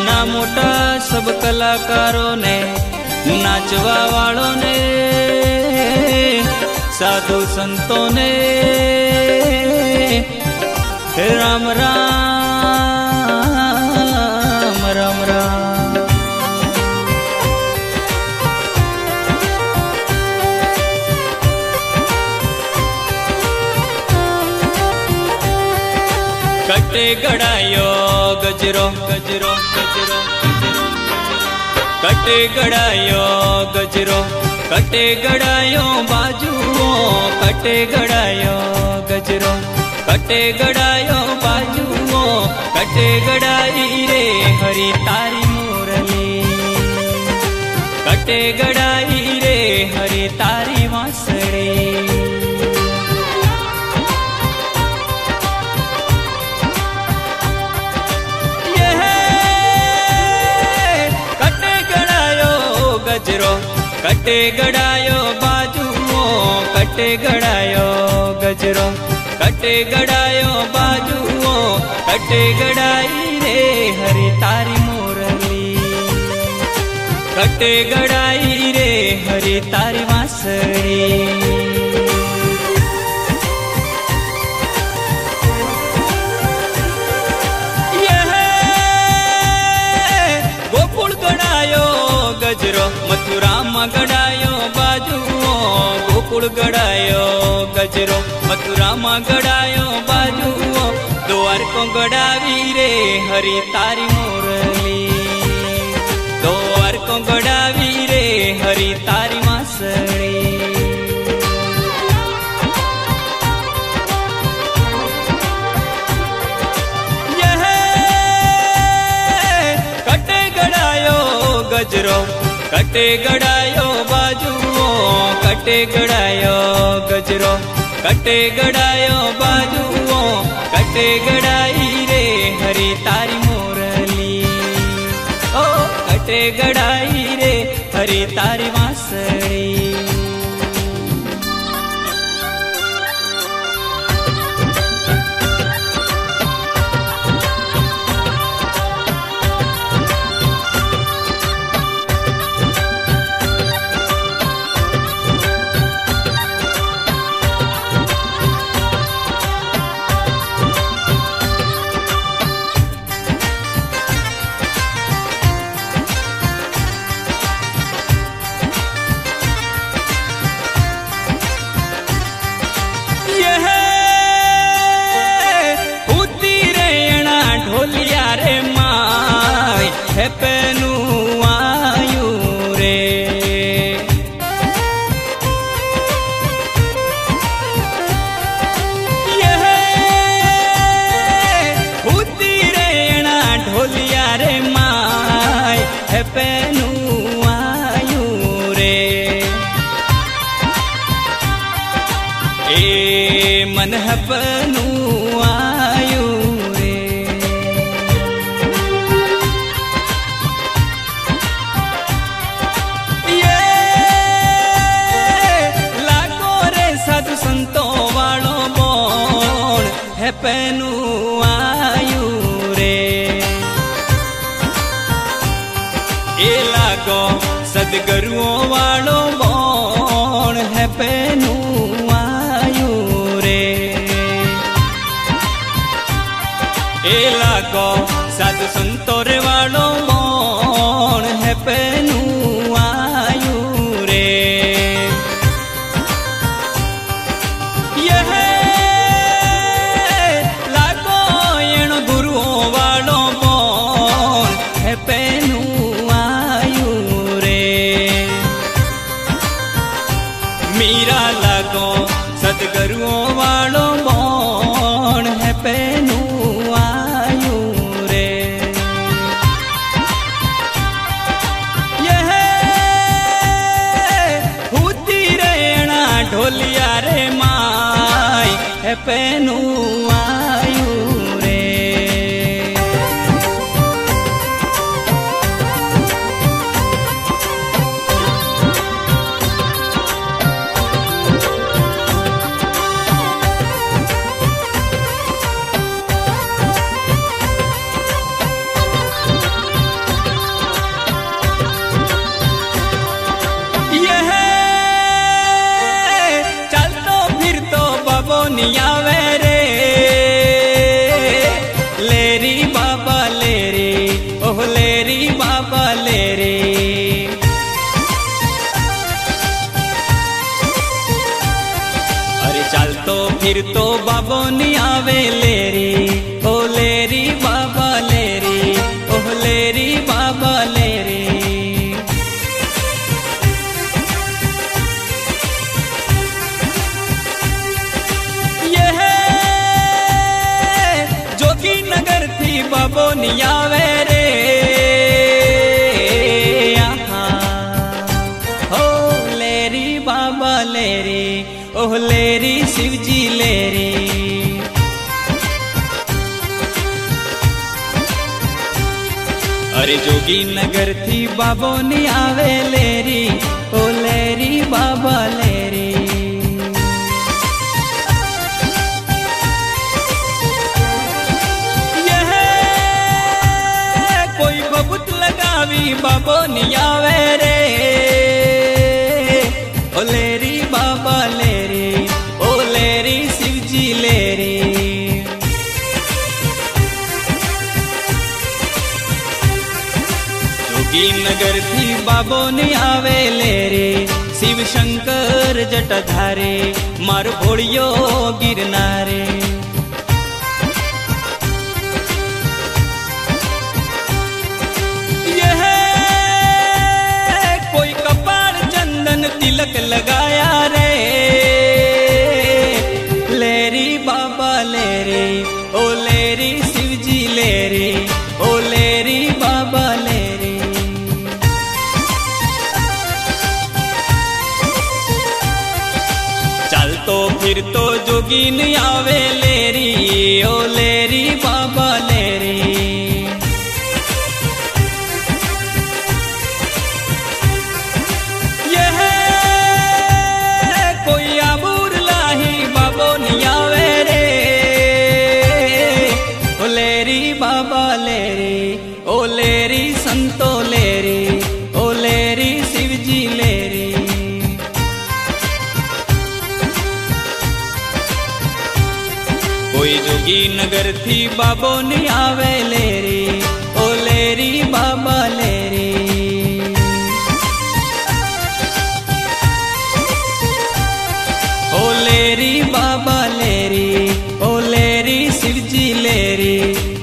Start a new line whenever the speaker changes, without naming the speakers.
नाना मोटा सब कलाकारों ने, नाचवा वालों ने, साधु संतों ने, राम राम राम राम। कटे गड़ायो गजरो गजरो गजरो गजरो, कटे गड़ायो गजरो, कटे गड़ायो बाजुओ, कटे गड़ायो गजरो, कटे गड़ायो बाजुओ, कटे गड़ाई रे हरी तारी मुरली, कटे गड़ाई रे हरी तारी वांसड़ी। कटे गड़ायो बाजुओ, कटे गड़ायो गजरो, कटे गड़ायो बाजुओ, कटे गड़ाई रे हरी तारी मुरली, कटे गड़ाई रे हरी तारी वांसड़ी। गजरो मथुरा में गड़ायो बाजुओ, गोकुल गड़ायो गजरो, मथुरा में गड़ायो बाजुओ, द्वार को गड़ावी रे हरी तारी मुरली, द्वार को गड़ावी रे हरी तारी वांसड़ी। गजरो कटे गड़ायो बाजुओ, कटे गड़ायो गजरो, कटे गड़ायो बाजुओ, कटे गड़ाई रे हरी तारी मुरली, ओ कटे गड़ाई रे हरी तारी वांसड़ी। पेनु आयु रे, यह खुदी रेणा ढोलिया रे माय है पेनु आयु रे। ए मन है पेनु आयु पेनु आयु रे। ए लागो सदगुरुओं वालो बोण है पेनु आयु रे। ए लागो साधु संतों वालो बोण है पेनु आयु रे। पेनु आयु रे मीरा लागो सदगुरुओं वालो बोण है पेनु आयु रे। यह हुती रेणा ढोलिया रे माय है पेनु आयु रे। बाबो नियावे रे, लेरी बाबा लेरी, ओह लेरी बाबा लेरी। अरे चल तो फिर तो बाबो नियावे लेरी, ओ लेरी बाबा लेरी, ओह लेरी बाबा लेरी। बाबो नियावे रे, हो लेरी बाबा लेरी, ओह लेरी शिवजी लेरी। अरे जोगी नगर थी बाबो नियावे लेरी, ओ लेरी बाबा लेरी। बाबो नियावे रे, ओ लेरी बाबा लेरी, ओ लेरी शिवजी लेरी। जोगी नगर थी बाबो नियावे लेरी, शिव शंकर जटाधारे, मार भोड़ियो गिरनारे। तिलक लगाया रे, लेरी बाबा लेरी, ओ लेरी शिवजी लेरी, ओ लेरी बाबा लेरी। चल तो फिर तो जोगिन आवे लेरी, ओ लेरी बाबा लेरी। बाबा लेरी, ओ लेरी संतो लेरी, ओ लेरी शिवजी लेरी। कोई जोगी नगर थी बाबो नियावे लेरी, ओ लेरी बाबा लेरी। ओ लेरी बाबा लेरी, ओ लेरी शिवजी लेरी।